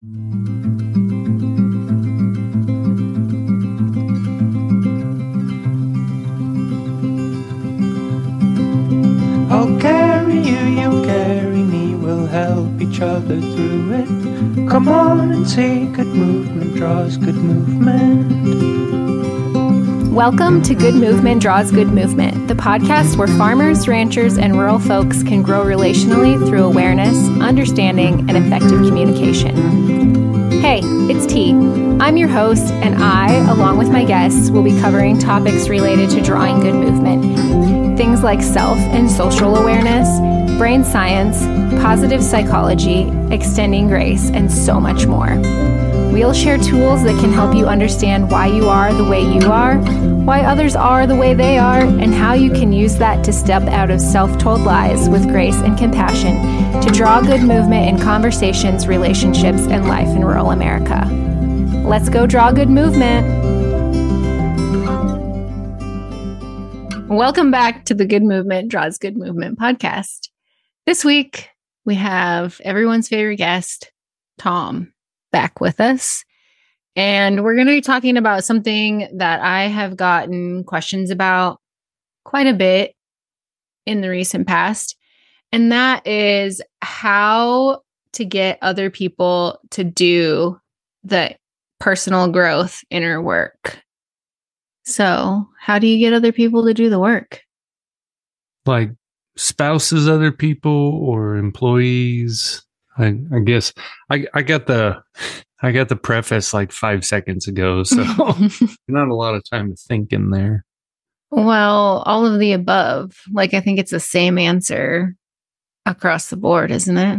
I'll carry you, you carry me, we'll help each other through it. Come on and say good movement draws good movement. Welcome to Good Movement Draws Good Movement, the podcast where farmers, ranchers, and rural folks can grow relationally through awareness, understanding, and effective communication. Hey, it's T. I'm your host, and I, along with my guests, will be covering topics related to drawing good movement. Things like self and social awareness, brain science, positive psychology, extending grace, and so much more. We'll share tools that can help you understand why you are the way you are, why others are the way they are, and how you can use that to step out of self-told lies with grace and compassion to draw good movement in conversations, relationships, and life in rural America. Let's go draw good movement. Welcome back to the Good Movement Draws Good Movement podcast. This week, we have everyone's favorite guest, Tom, back with us. And we're going to be talking about something that I have gotten questions about quite a bit in the recent past. And that is how to get other people to do the personal growth inner work. So, how do you get other people to do the work? Like spouses, other people, or employees? I guess I got the preface like 5 seconds ago, so not a lot of time to think in there. Well, all of the above. Like, I think it's the same answer across the board, isn't it?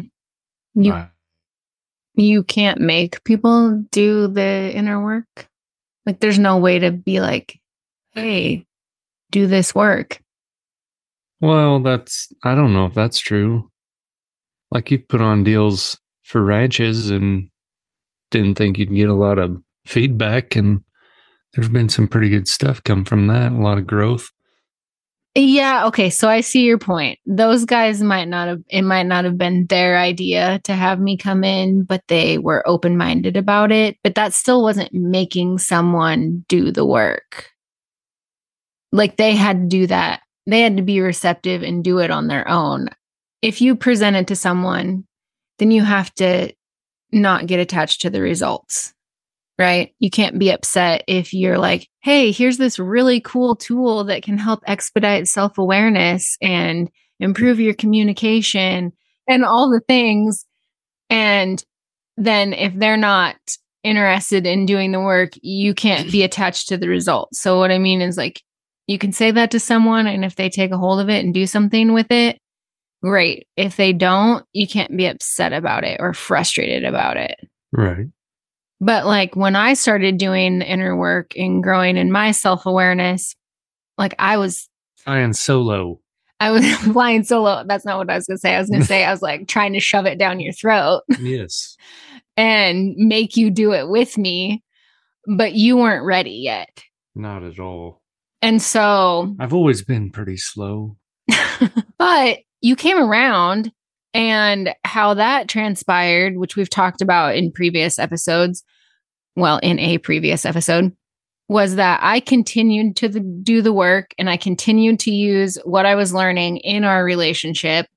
You can't make people do the inner work. Like, there's no way to be like, hey, do this work. Well, I don't know if that's true. Like, you put on deals for ranches and didn't think you'd get a lot of feedback, and there's been some pretty good stuff come from that, a lot of growth. Yeah, okay, so I see your point. Those guys might not have been their idea to have me come in, but they were open-minded about it. But that still wasn't making someone do the work. Like, they had to do that. They had to be receptive and do it on their own. If you present it to someone, then you have to not get attached to the results, right? You can't be upset if you're like, hey, here's this really cool tool that can help expedite self-awareness and improve your communication and all the things. And then if they're not interested in doing the work, you can't be attached to the results. So what I mean is, like, you can say that to someone, and if they take a hold of it and do something with it, great. If they don't, you can't be upset about it or frustrated about it. Right. But like, when I started doing the inner work and growing in my self-awareness, like, I was flying solo. I was flying solo. That's not what I was going to say. I was going to say, I was like trying to shove it down your throat. Yes. And make you do it with me, but you weren't ready yet. Not at all. And so I've always been pretty slow. But you came around, and how that transpired, which we've talked about in previous episodes, well, in a previous episode, was that I continued to do the work, and I continued to use what I was learning in our relationship.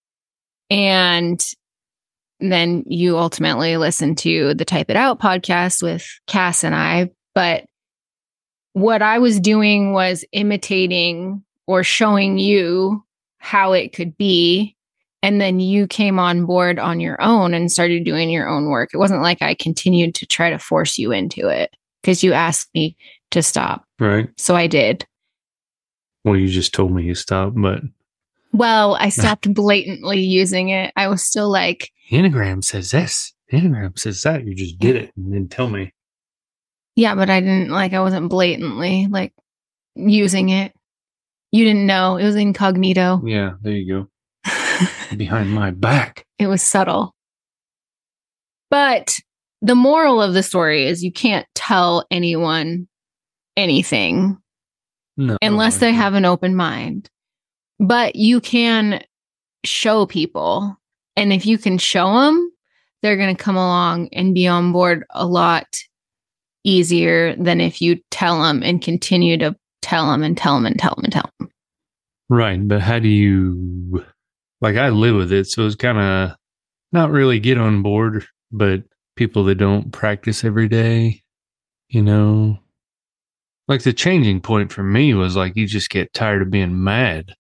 And then you ultimately listened to the Type It Out podcast with Cass and I. But what I was doing was imitating or showing you how it could be. And then you came on board on your own and started doing your own work. It wasn't like I continued to try to force you into it, because you asked me to stop. Right. So I did. Well, you just told me you stopped, but... Well, I stopped blatantly using it. I was still like... Enneagram says this. Enneagram says that. You just did it and then tell me. Yeah, but I wasn't blatantly like using it. You didn't know. It was incognito. Yeah, there you go. Behind my back. It was subtle. But the moral of the story is you can't tell anyone anything unless they have an open mind. But you can show people. And if you can show them, they're going to come along and be on board a lot easier than if you tell them and continue to tell them and tell them and tell them and tell them. Right. But how do you, like, I live with it. So it's kind of not really get on board, but people that don't practice every day, you know, like the changing point for me was like, you just get tired of being mad.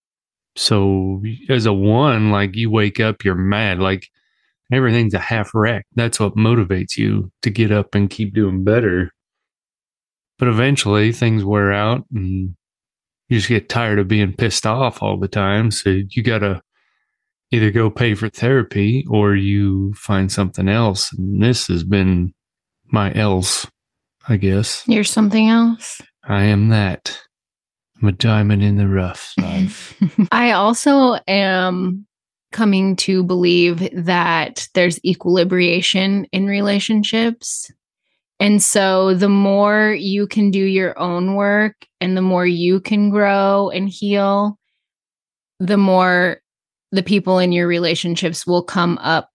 So as a one, like you wake up, you're mad, like everything's a half wreck. That's what motivates you to get up and keep doing better. But eventually things wear out and you just get tired of being pissed off all the time. So you got to either go pay for therapy or you find something else. And this has been my else, I guess. You're something else. I am that. I'm a diamond in the rough. I also am coming to believe that there's equilibration in relationships. And so the more you can do your own work and the more you can grow and heal, the more the people in your relationships will come up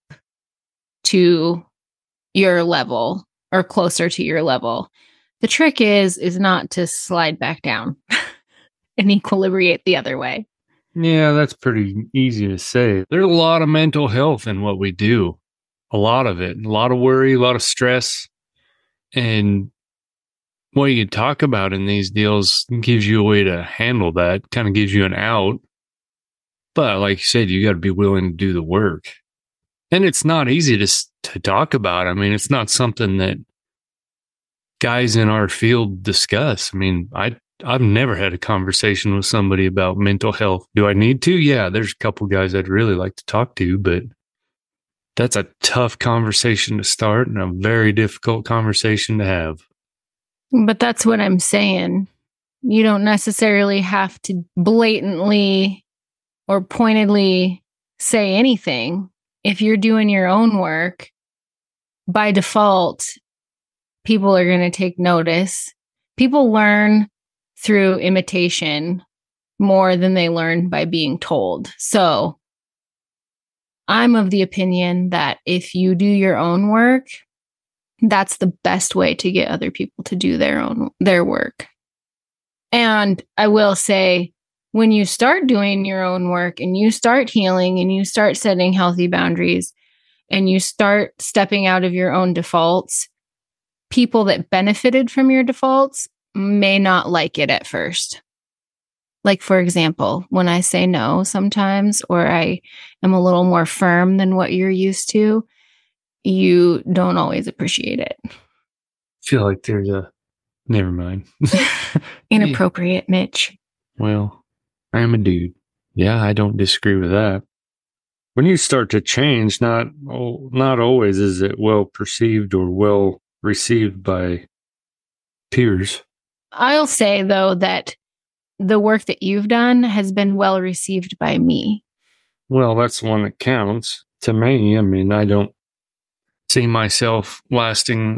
to your level or closer to your level. The trick is not to slide back down and equilibrate the other way. Yeah, that's pretty easy to say. There's a lot of mental health in what we do. A lot of it. A lot of worry, a lot of stress. And what you talk about in these deals gives you a way to handle that, kind of gives you an out. But like you said, you got to be willing to do the work. And it's not easy to talk about. I mean, it's not something that guys in our field discuss. I mean, I've never had a conversation with somebody about mental health. Do I need to? Yeah, there's a couple guys I'd really like to talk to, but that's a tough conversation to start and a very difficult conversation to have. But that's what I'm saying. You don't necessarily have to blatantly or pointedly say anything. If you're doing your own work, by default, people are going to take notice. People learn through imitation more than they learn by being told. So I'm of the opinion that if you do your own work, that's the best way to get other people to do their work. And I will say, when you start doing your own work and you start healing and you start setting healthy boundaries and you start stepping out of your own defaults, people that benefited from your defaults may not like it at first. Like, for example, when I say no sometimes, or I am a little more firm than what you're used to, you don't always appreciate it. I feel like there's never mind. Inappropriate, Mitch. Well, I'm a dude. Yeah, I don't disagree with that. When you start to change, not always is it well perceived or well received by peers. I'll say, though, that the work that you've done has been well received by me. Well, that's the one that counts to me. I mean, I don't see myself lasting,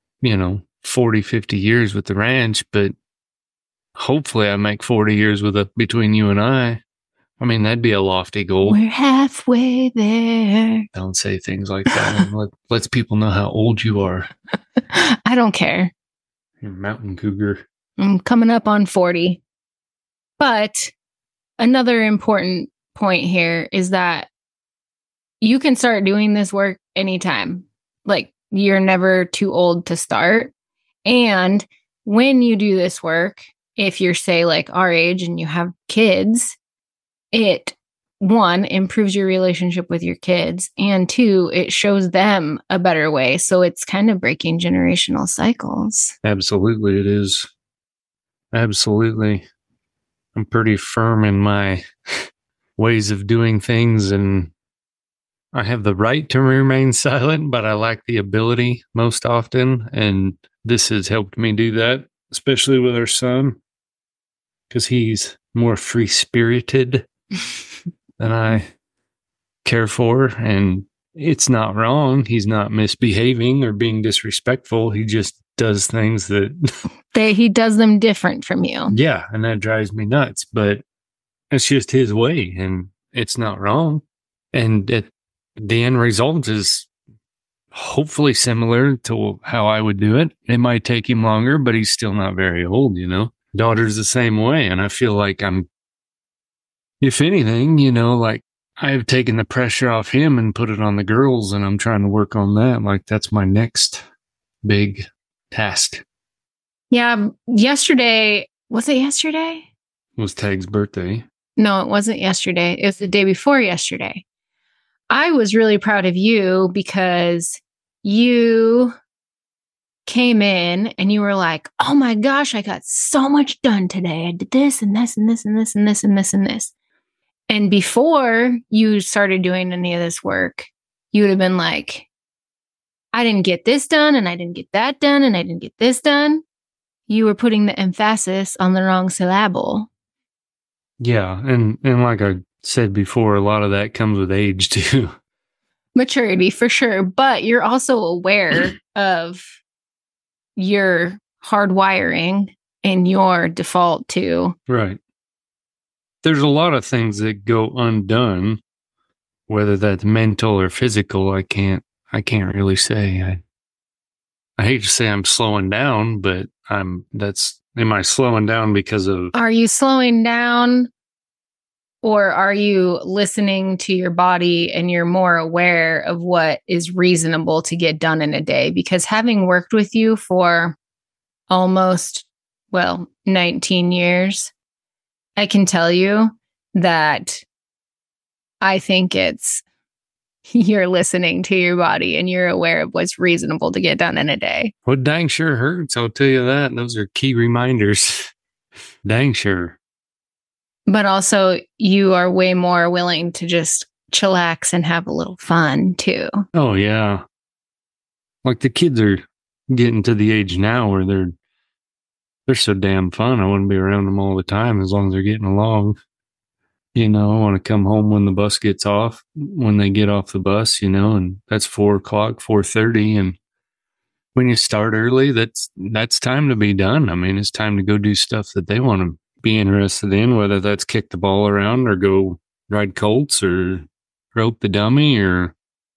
40, 50 years with the ranch, but hopefully I make 40 years between you and I. I mean, that'd be a lofty goal. We're halfway there. Don't say things like that. Lets people know how old you are. I don't care. You're a mountain cougar. I'm coming up on 40. But another important point here is that you can start doing this work anytime. Like, you're never too old to start. And when you do this work, if you're, say, like our age and you have kids, it, one, improves your relationship with your kids, and two, it shows them a better way. So it's kind of breaking generational cycles. Absolutely, it is. Absolutely. I'm pretty firm in my ways of doing things, and I have the right to remain silent, but I lack the ability most often. And this has helped me do that, especially with our son, because he's more free-spirited than I care for. And it's not wrong. He's not misbehaving or being disrespectful. He just does things that he does them different from you. Yeah, and that drives me nuts, but it's just his way and it's not wrong. And the end result is hopefully similar to how I would do it. It might take him longer, but he's still not very old, you know? Daughter's the same way. And I feel like if anything, you know, like I've taken the pressure off him and put it on the girls, and I'm trying to work on that. Like that's my next big task. Yeah. Yesterday, was it yesterday? It was Tag's birthday. No, it wasn't yesterday. It was the day before yesterday. I was really proud of you because you came in and you were like, oh my gosh, I got so much done today. I did this and this and this and this and this and this and this. And before you started doing any of this work, you would have been like, I didn't get this done and I didn't get that done and I didn't get this done. You were putting the emphasis on the wrong syllable. Yeah. And like I said before, a lot of that comes with age too. Maturity for sure. But you're also aware of your hardwiring and your default to. Right. There's a lot of things that go undone, whether that's mental or physical. I can't really say. I hate to say I'm slowing down, but am I slowing down because of... Are you slowing down or are you listening to your body and you're more aware of what is reasonable to get done in a day? Because having worked with you for almost, 19 years, I can tell you that I think you're listening to your body and you're aware of what's reasonable to get done in a day. Well, dang sure hurts. I'll tell you that. Those are key reminders. Dang sure. But also you are way more willing to just chillax and have a little fun too. Oh yeah. Like the kids are getting to the age now where they're so damn fun. I wouldn't be around them all the time as long as they're getting along. You know, I want to come home when the bus gets off, when they get off the bus, you know, and that's 4:00, 4:30. And when you start early, that's time to be done. I mean, it's time to go do stuff that they want to be interested in, whether that's kick the ball around or go ride colts or rope the dummy or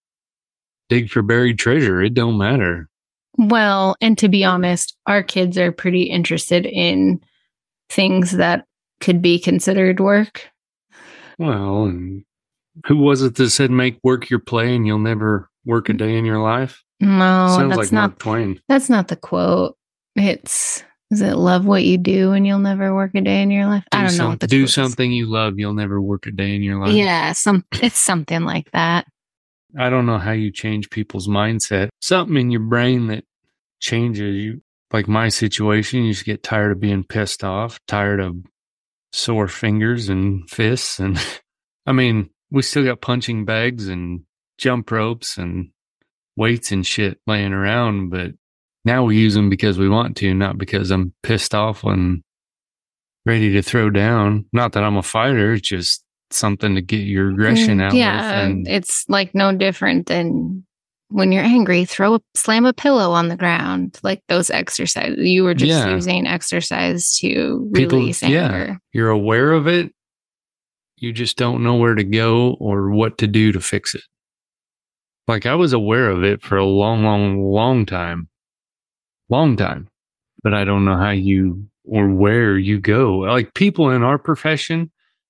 dig for buried treasure. It don't matter. Well, and to be honest, our kids are pretty interested in things that could be considered work. Well, and who was it that said make work your play and you'll never work a day in your life? No, Sounds that's like not Mark Twain. That's not the quote. Is it love what you do and you'll never work a day in your life? I don't know what the do quote is. something you love, you'll never work a day in your life. Yeah, it's something like that. I don't know how you change people's mindset. Something in your brain that changes you. Like my situation, you just get tired of being pissed off, tired of sore fingers and fists. And I mean, we still got punching bags and jump ropes and weights and shit laying around, but now we use them because we want to, not because I'm pissed off and ready to throw down. Not that I'm a fighter, it's just something to get your aggression out. Yeah, and it's like no different than when you're angry, slam a pillow on the ground, like those exercises. You were just using exercise to release anger. Yeah, you're aware of it. You just don't know where to go or what to do to fix it. Like I was aware of it for a long time. Long time. But I don't know how you or where you go. Like people in our profession,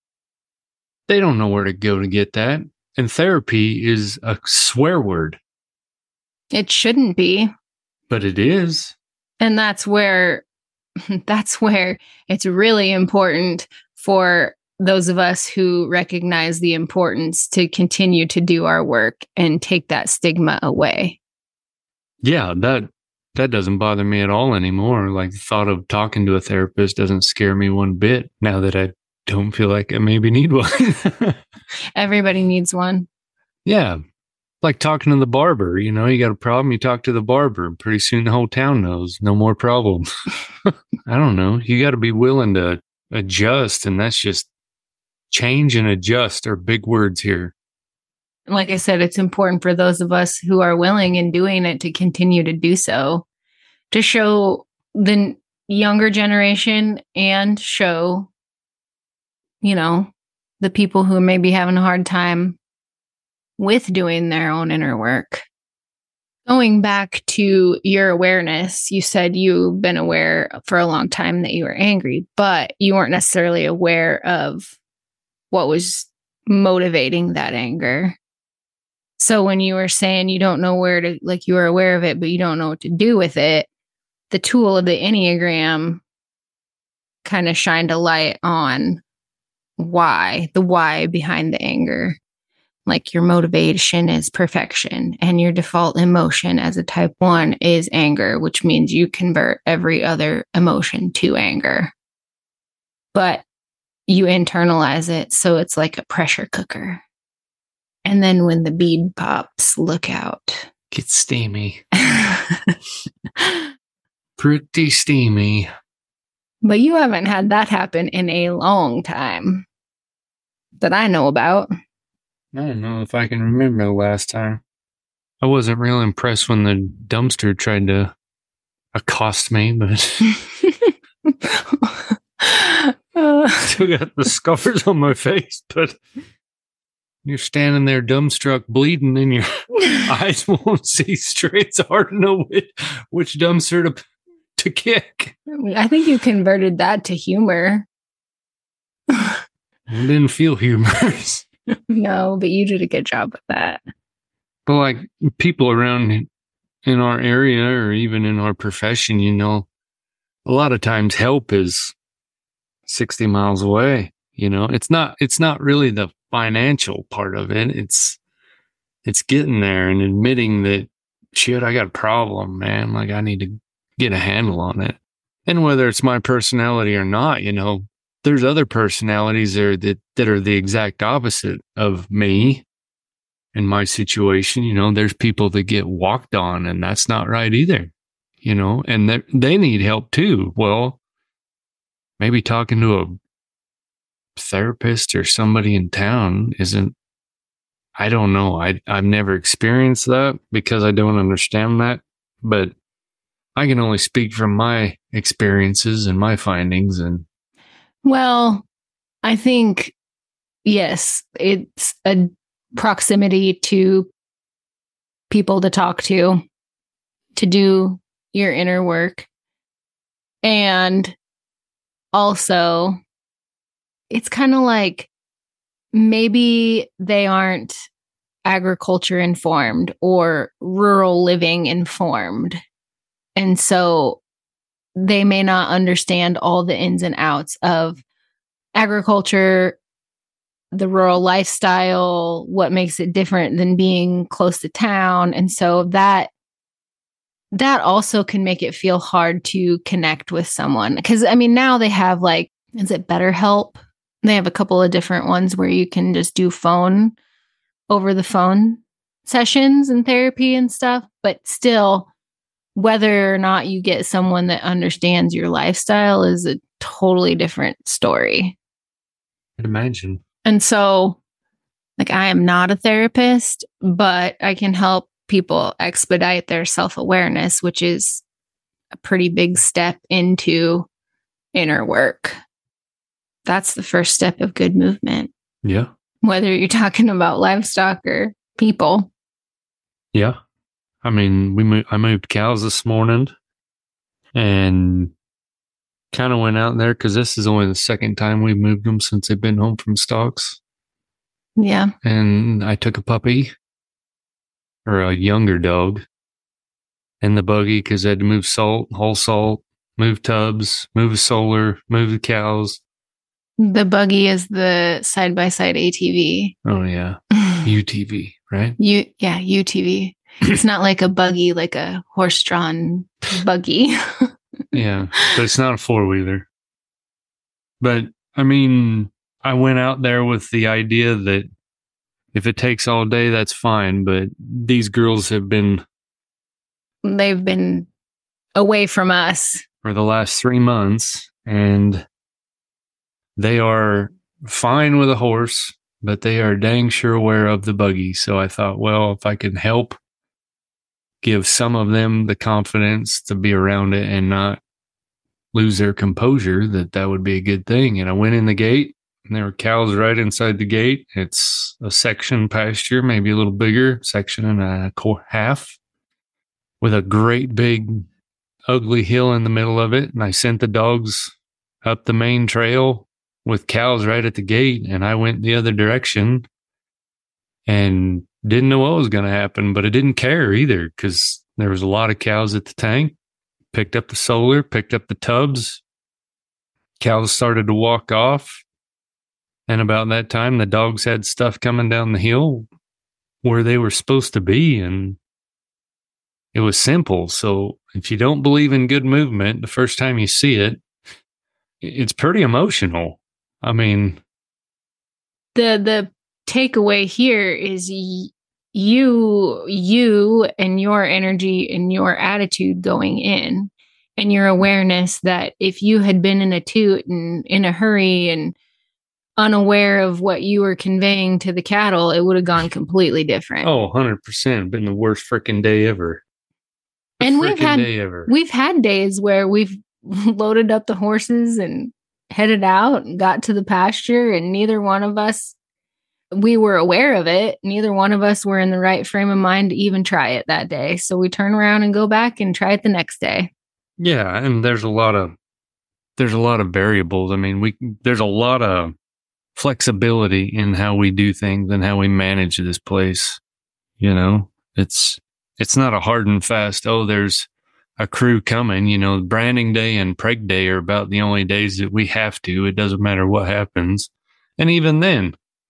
they don't know where to go to get that. And therapy is a swear word. It shouldn't be. But it is. And that's where it's really important for those of us who recognize the importance to continue to do our work and take that stigma away. Yeah, that doesn't bother me at all anymore. Like the thought of talking to a therapist doesn't scare me one bit now that I don't feel like I maybe need one. Everybody needs one. Yeah. Like talking to the barber, you know, you got a problem, you talk to the barber. Pretty soon the whole town knows. No more problems. I don't know. You got to be willing to adjust. And that's just change and adjust are big words here. Like I said, it's important for those of us who are willing and doing it to continue to do so, to show the younger generation and show, the people who may be having a hard time with doing their own inner work Going back to your awareness, you said you've been aware for a long time that you were angry, but you weren't necessarily aware of what was motivating that anger. So when you were saying you don't know where to, like, you were aware of it, but you don't know what to do with it, the tool of the Enneagram kind of shined a light on the why behind the anger. Like, your motivation is perfection, and your default emotion as a type 1 is anger, which means you convert every other emotion to anger. But you internalize it, so it's like a pressure cooker. And then when the bead pops, look out. Get steamy. Pretty steamy. But you haven't had that happen in a long time that I know about. I don't know if I can remember the last time. I wasn't real impressed when the dumpster tried to accost me, but still got the scars on my face. But you're standing there dumbstruck, bleeding, and your eyes won't see straight. It's hard to know which dumpster to kick. I think you converted that to humor. I didn't feel humorous. No, but you did a good job with that. But like, people around in our area or even in our profession, a lot of times help is 60 miles away. It's not really the financial part of it. It's getting there and admitting that, shit, I got a problem, man. Like, I need to get a handle on it. And whether it's my personality or not, there's other personalities there that are the exact opposite of me in my situation. There's people that get walked on, and that's not right either, and they need help too. Well, maybe talking to a therapist or somebody in town I don't know. I've never experienced that because I don't understand that, but I can only speak from my experiences and my findings. And well, I think, yes, it's a proximity to people to talk to do your inner work. And also, it's kind of like maybe they aren't agriculture informed or rural living informed. And so they may not understand all the ins and outs of agriculture, the rural lifestyle, what makes it different than being close to town. And so that also can make it feel hard to connect with someone. Because, now they have, like, is it BetterHelp? They have a couple of different ones where you can just do over the phone sessions and therapy and stuff. But still, whether or not you get someone that understands your lifestyle is a totally different story. I'd imagine. And so, like, I am not a therapist, but I can help people expedite their self-awareness, which is a pretty big step into inner work. That's the first step of good movement. Yeah. Whether you're talking about livestock or people. Yeah. I moved cows this morning and kind of went out there because this is only the second time we've moved them since they've been home from stocks. Yeah. And I took a puppy, or a younger dog, in the buggy because I had to move salt, haul salt, move tubs, move a solar, move the cows. The buggy is the side-by-side ATV. Oh, yeah. UTV, right? UTV. It's not like a buggy, like a horse-drawn buggy. Yeah, but it's not a four-wheeler. But, I went out there with the idea that if it takes all day, that's fine. But these girls they've been away from us for the last 3 months, and they are fine with a horse, but they are dang sure aware of the buggy. So I thought, well, if I can help give some of them the confidence to be around it and not lose their composure, that would be a good thing. And I went in the gate, and there were cows right inside the gate. It's a section pasture, maybe a little bigger, section and a half. with a great big ugly hill in the middle of it. And I sent the dogs up the main trail with cows right at the gate. And I went the other direction and didn't know what was going to happen, but I didn't care either because there was a lot of cows at the tank. Picked up the solar, picked up the tubs. Cows started to walk off. And about that time, the dogs had stuff coming down the hill where they were supposed to be. And it was simple. So if you don't believe in good movement, the first time you see it, it's pretty emotional. I mean, the takeaway here is you and your energy and your attitude going in, and your awareness that if you had been in a toot and in a hurry and unaware of what you were conveying to the cattle, it would have gone completely different. Oh, 100%. Been the worst freaking day ever. And we've had days where we've loaded up the horses and headed out and got to the pasture, and neither one of us, we were aware of it. Neither one of us were in the right frame of mind to even try it that day. So we turn around and go back and try it the next day. Yeah, and there's a lot of variables. I mean, there's a lot of flexibility in how we do things and how we manage this place. You know, it's not a hard and fast, oh, there's a crew coming. You know, branding day and preg day are about the only days that we have to. It doesn't matter what happens. And even then,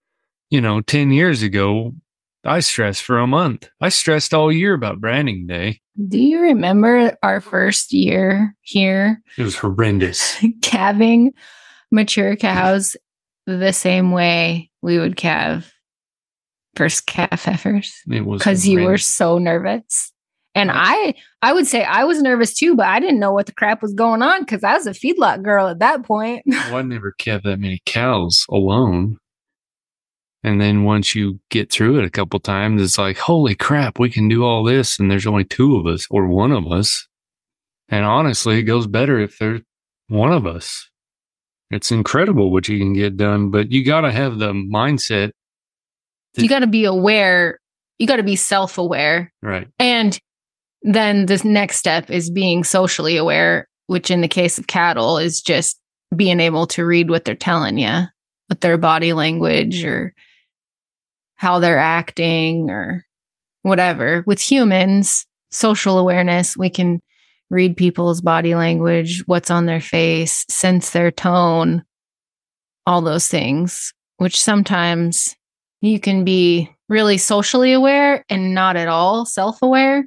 10 years ago, I stressed for a month. I stressed all year about branding day. Do you remember our first year here? It was horrendous. Calving mature cows the same way we would calve first calf heifers. It was because you were so nervous. And I would say I was nervous too, but I didn't know what the crap was going on because I was a feedlot girl at that point. Well, I never kept that many cows alone. And then once you get through it a couple times, it's like, holy crap, we can do all this. And there's only two of us or one of us. And honestly, it goes better if there's one of us. It's incredible what you can get done, but you got to have the mindset. You got to be aware. You got to be self-aware. Right. And then the next step is being socially aware, which in the case of cattle is just being able to read what they're telling you, with their body language or how they're acting or whatever. With humans, social awareness, we can read people's body language, what's on their face, sense their tone, all those things, which sometimes you can be really socially aware and not at all self-aware,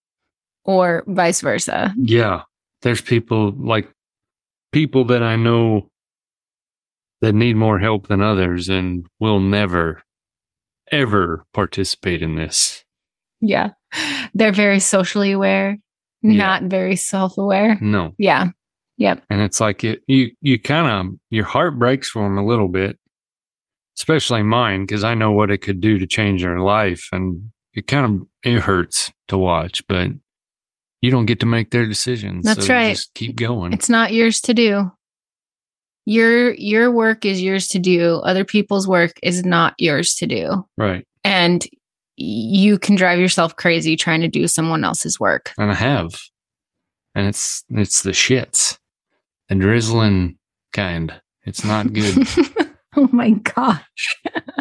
or vice versa. Yeah. There's people that I know that need more help than others and will never, ever participate in this. Yeah. They're very socially aware, not very self-aware. No. Yeah. Yep. And it's like you kind of, your heart breaks for them a little bit, especially mine, because I know what it could do to change their life. And it hurts to watch, but you don't get to make their decisions. That's so right. Just keep going. It's not yours to do. Your work is yours to do. Other people's work is not yours to do. Right. And you can drive yourself crazy trying to do someone else's work. And I have. And it's the shits. The drizzling kind. It's not good. Oh my gosh.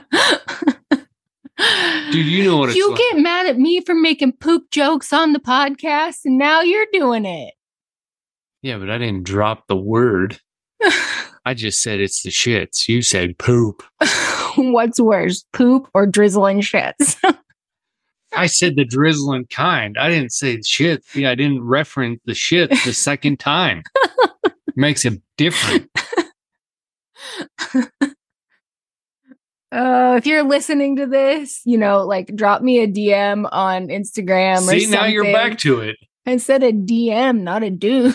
Dude, you know what it's You like. get mad at me for making poop jokes on the podcast, and now you're doing it. Yeah, but I didn't drop the word. I just said it's the shits. You said poop. What's worse, poop or drizzling shits? I said the drizzling kind. I didn't say shit. Yeah, I didn't reference the shit the second time. Makes it different. If you're listening to this, drop me a DM on Instagram or something. See, now you're back to it. I said a DM, not a deuce.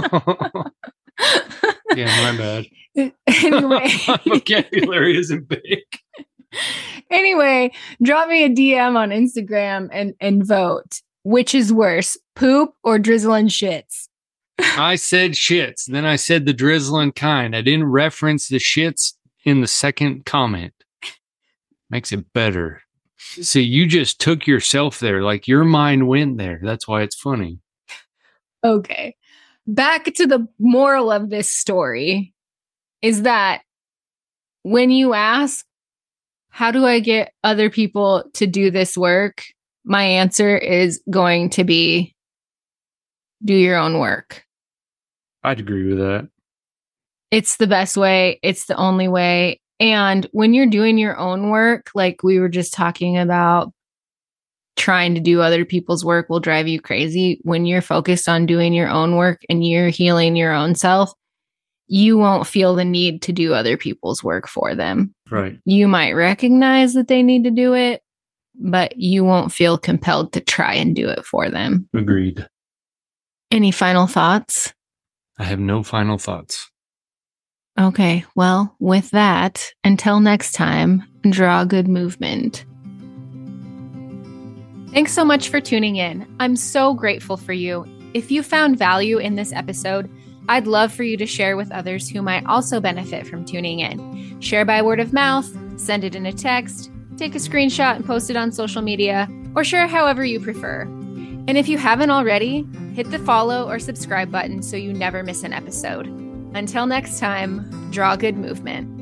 Yeah, my bad. Anyway. My vocabulary isn't big. Anyway, drop me a DM on Instagram and vote. Which is worse, poop or drizzling shits? I said shits. Then I said the drizzling kind. I didn't reference the shits in the second comment. Makes it better. See, you just took yourself there. Like your mind went there. That's why it's funny. Okay. Back to the moral of this story is that when you ask, how do I get other people to do this work? My answer is going to be do your own work. I'd agree with that. It's the best way. It's the only way. And when you're doing your own work, like we were just talking about, trying to do other people's work will drive you crazy. When you're focused on doing your own work and you're healing your own self, you won't feel the need to do other people's work for them. Right. You might recognize that they need to do it, but you won't feel compelled to try and do it for them. Agreed. Any final thoughts? I have no final thoughts. Okay, well, with that, until next time, draw good movement. Thanks so much for tuning in. I'm so grateful for you. If you found value in this episode, I'd love for you to share with others who might also benefit from tuning in. Share by word of mouth, send it in a text, take a screenshot and post it on social media, or share however you prefer. And if you haven't already, hit the follow or subscribe button so you never miss an episode. Until next time, draw good movement.